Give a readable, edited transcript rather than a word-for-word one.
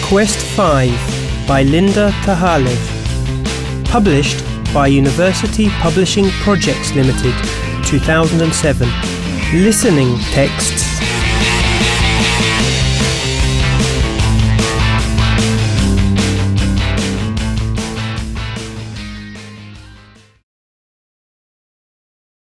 Quest 5 by Linda Tahale. Published by University Publishing Projects Limited, 2007. Listening texts